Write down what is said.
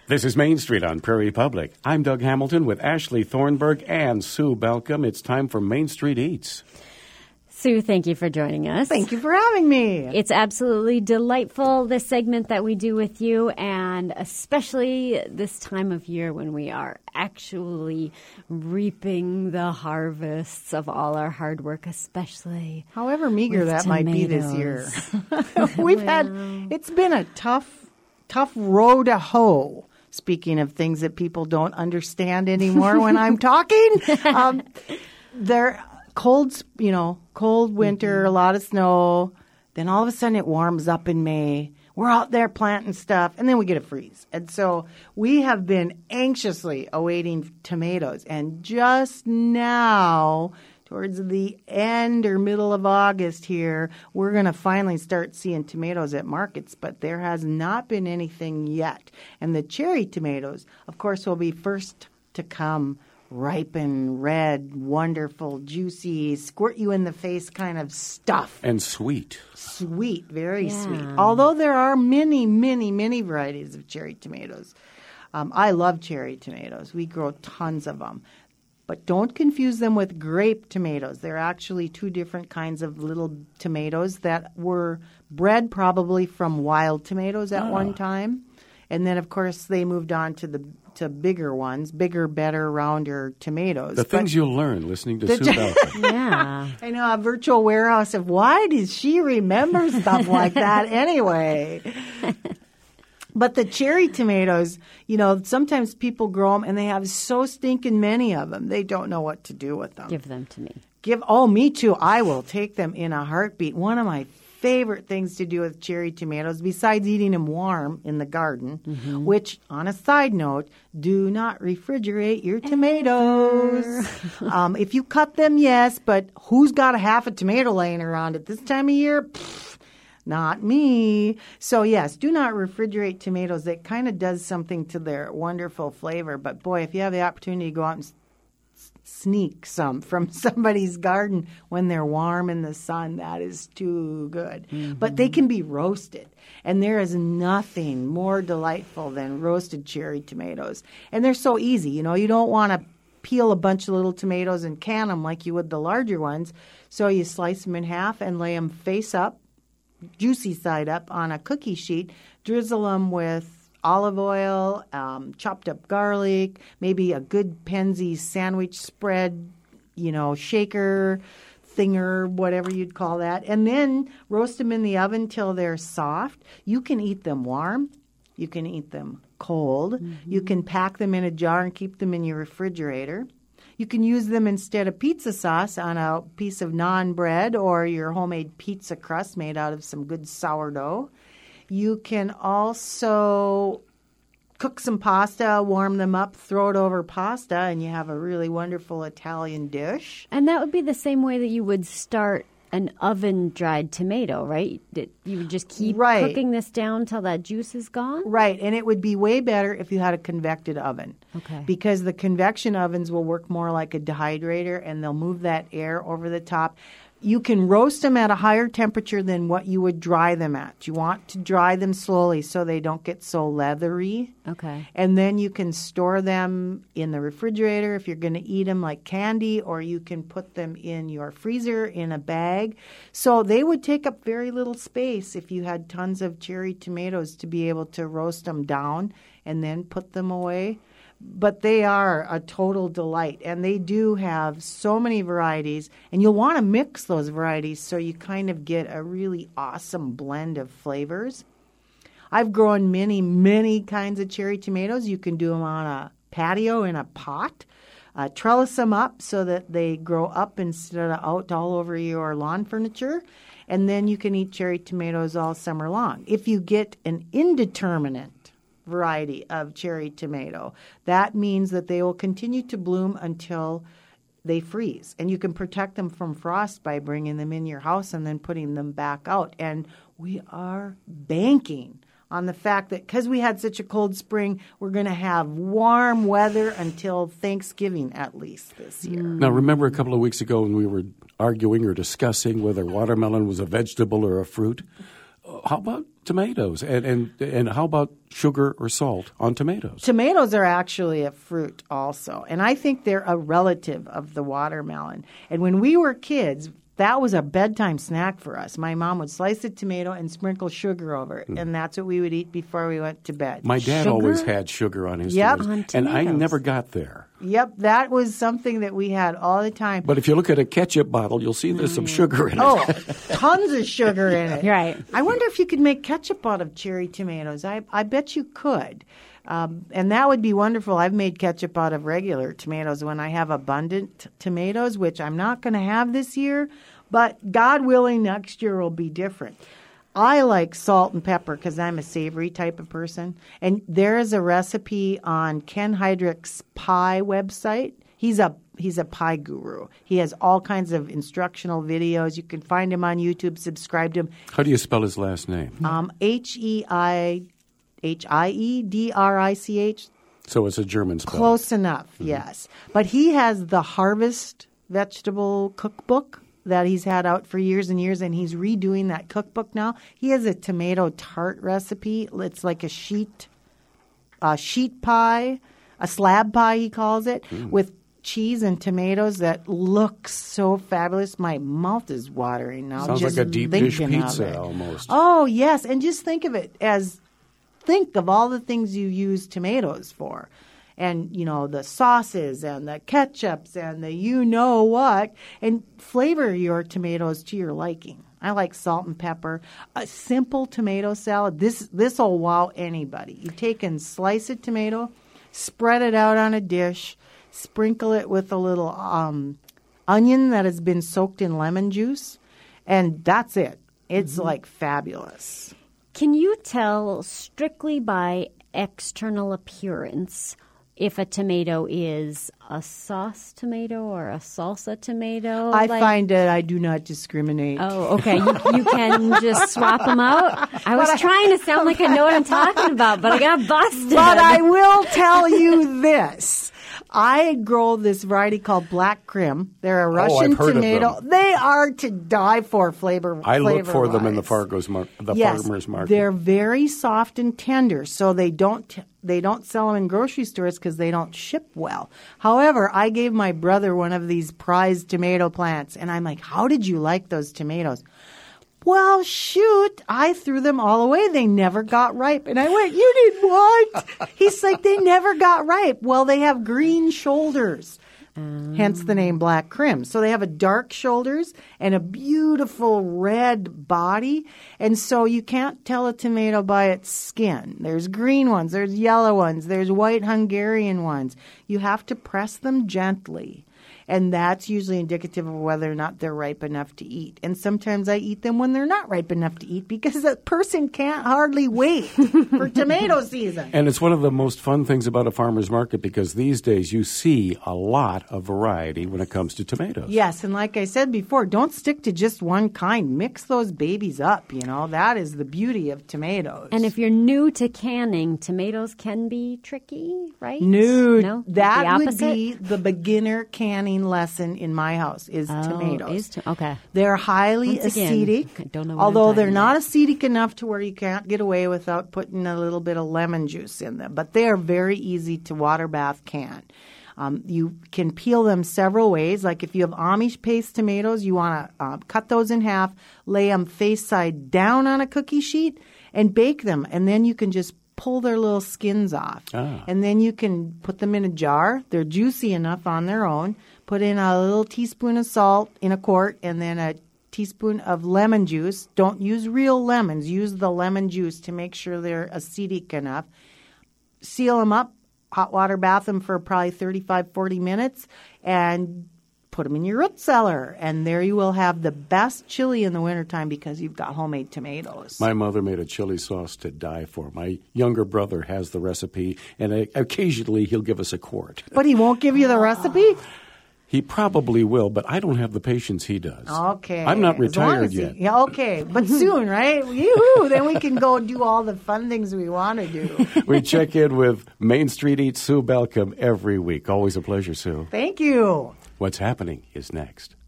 This is Main Street on Prairie Public. I'm Doug Hamilton with Ashley Thornburg and Sue Balcom. It's time for Main Street Eats. Sue, thank you for joining us. Thank you for having me. It's absolutely delightful, this segment that we do with you, and especially this time of year when we are actually reaping the harvests of all our hard work, especially however meager that tomatoes. Might be this year. It's been a tough row to hoe. Speaking of things that people don't understand anymore when I'm talking, cold winter, a lot of snow. Then all of a sudden it warms up in May. We're out there planting stuff, and then we get a freeze. And so we have been anxiously awaiting tomatoes. And just now, towards the end or middle of August here, we're going to finally start seeing tomatoes at markets, but there has not been anything yet. And the cherry tomatoes, of course, will be first to come. Ripen, red, wonderful, juicy, squirt you in the face kind of stuff. And sweet. Sweet, very sweet. Although there are many, many, many varieties of cherry tomatoes. I love cherry tomatoes. We grow tons of them. But don't confuse them with grape tomatoes. They're actually two different kinds of little tomatoes that were bred probably from wild tomatoes at one time. And then, of course, they moved on to bigger ones, bigger, better, rounder tomatoes. The things you'll learn listening to Sue Balcom. Yeah. I know, a virtual warehouse of why does she remember stuff like that anyway? But the cherry tomatoes, sometimes people grow them and they have so stinking many of them. They don't know what to do with them. Give them to me. Me too. I will take them in a heartbeat. One of my favorite things to do with cherry tomatoes, besides eating them warm in the garden, which, on a side note, do not refrigerate your tomatoes. If you cut them, yes, but who's got a half a tomato laying around at this time of year? Not me. So, yes, do not refrigerate tomatoes. That kind of does something to their wonderful flavor. But, boy, if you have the opportunity to go out and sneak some from somebody's garden when they're warm in the sun, that is too good. But they can be roasted, and there is nothing more delightful than roasted cherry tomatoes. And they're so easy. You don't want to peel a bunch of little tomatoes and can them like you would the larger ones. So you slice them in half and lay them face up, juicy side up, on a cookie sheet. Drizzle them with olive oil, chopped up garlic, maybe a good Penzeys sandwich spread, shaker, thinger, whatever you'd call that. And then roast them in the oven till they're soft. You can eat them warm. You can eat them cold. You can pack them in a jar and keep them in your refrigerator. You can use them instead of pizza sauce on a piece of naan bread or your homemade pizza crust made out of some good sourdough. You can also cook some pasta, warm them up, throw it over pasta, and you have a really wonderful Italian dish. And that would be the same way that you would start an oven-dried tomato, right? You would just keep cooking this down till that juice is gone? Right, and it would be way better if you had a convected oven. Okay. Because the convection ovens will work more like a dehydrator, and they'll move that air over the top. You can roast them at a higher temperature than what you would dry them at. You want to dry them slowly so they don't get so leathery. Okay. And then you can store them in the refrigerator if you're going to eat them like candy, or you can put them in your freezer in a bag. So they would take up very little space if you had tons of cherry tomatoes to be able to roast them down and then put them away. But they are a total delight, and they do have so many varieties, and you'll want to mix those varieties so you kind of get a really awesome blend of flavors. I've grown many, many kinds of cherry tomatoes. You can do them on a patio in a pot. Trellis them up so that they grow up instead of out all over your lawn furniture, and then you can eat cherry tomatoes all summer long. If you get an indeterminate variety of cherry tomato, that means that they will continue to bloom until they freeze. And you can protect them from frost by bringing them in your house and then putting them back out. And we are banking on the fact that because we had such a cold spring, we're going to have warm weather until Thanksgiving at least this year. Now, remember a couple of weeks ago when we were arguing or discussing whether watermelon was a vegetable or a fruit? How about tomatoes. And how about sugar or salt on tomatoes? Tomatoes are actually a fruit also, and I think they're a relative of the watermelon. And when we were kids, that was a bedtime snack for us. My mom would slice a tomato and sprinkle sugar over it, and that's what we would eat before we went to bed. My dad always had sugar on his tomatoes, and I never got there. Yep, that was something that we had all the time. But if you look at a ketchup bottle, you'll see there's some sugar in it. Oh, tons of sugar in it. Right. I wonder if you could make ketchup out of cherry tomatoes. I bet you could. And that would be wonderful. I've made ketchup out of regular tomatoes when I have abundant tomatoes, which I'm not going to have this year. But God willing, next year will be different. I like salt and pepper because I'm a savory type of person. And there is a recipe on Ken Heidrich's pie website. He's a pie guru. He has all kinds of instructional videos. You can find him on YouTube. Subscribe to him. How do you spell his last name? Heiedrich. So it's a German spelling. Close enough, yes. But he has the Harvest vegetable cookbook that he's had out for years and years, and he's redoing that cookbook now. He has a tomato tart recipe. It's like a sheet pie, a slab pie he calls it, with cheese and tomatoes that looks so fabulous. My mouth is watering now. Sounds just like a deep dish pizza almost. Oh, yes, and just think of it as think of all the things you use tomatoes for. And, you know, the sauces and the ketchups and the you-know-what, and flavor your tomatoes to your liking. I like salt and pepper. A simple tomato salad, this will wow anybody. You take and slice a tomato, spread it out on a dish, sprinkle it with a little onion that has been soaked in lemon juice, and that's it. It's like fabulous. Can you tell strictly by external appearance if a tomato is a sauce tomato or a salsa tomato? I find that I do not discriminate. Oh, okay. You can just swap them out? I was trying to sound like I know what I'm talking about, but I got busted. But I will tell you this. I grow this variety called Black Krim. They're a Russian tomato. They are to die for flavor. I look for them in the farmers market. They're very soft and tender, so they don't sell them in grocery stores because they don't ship well. However, I gave my brother one of these prized tomato plants, and I'm like, "How did you like those tomatoes?" Well, shoot, I threw them all away. They never got ripe. And I went, "You did what?" He's like, "They never got ripe." Well, they have green shoulders, hence the name Black Krim. So they have a dark shoulders and a beautiful red body. And so you can't tell a tomato by its skin. There's green ones, there's yellow ones, there's white Hungarian ones. You have to press them gently. And that's usually indicative of whether or not they're ripe enough to eat. And sometimes I eat them when they're not ripe enough to eat because a person can't hardly wait for tomato season. And it's one of the most fun things about a farmer's market because these days you see a lot of variety when it comes to tomatoes. Yes, and like I said before, don't stick to just one kind. Mix those babies up, you know. That is the beauty of tomatoes. And if you're new to canning, tomatoes can be tricky, right? No, that would be the beginner canning lesson in my house is tomatoes. Okay. They're highly acidic, I don't know although they're not acidic enough to where you can't get away without putting a little bit of lemon juice in them. But they are very easy to water bath can. You can peel them several ways. Like if you have Amish paste tomatoes, you want to cut those in half, lay them face side down on a cookie sheet, and bake them. And then you can just pull their little skins off. And then you can put them in a jar. They're juicy enough on their own. Put in a little teaspoon of salt in a quart and then a teaspoon of lemon juice. Don't use real lemons. Use the lemon juice to make sure they're acidic enough. Seal them up, hot water bath them for probably 35, 40 minutes, and put them in your root cellar. And there you will have the best chili in the wintertime because you've got homemade tomatoes. My mother made a chili sauce to die for. My younger brother has the recipe, and occasionally he'll give us a quart. But he won't give you the recipe? He probably will, but I don't have the patience he does. Okay. I'm not retired yet. Yeah, okay. But soon, right? Yoo-hoo, then we can go do all the fun things we want to do. We check in with Main Street Eats Sue Balcom every week. Always a pleasure, Sue. Thank you. What's happening is next.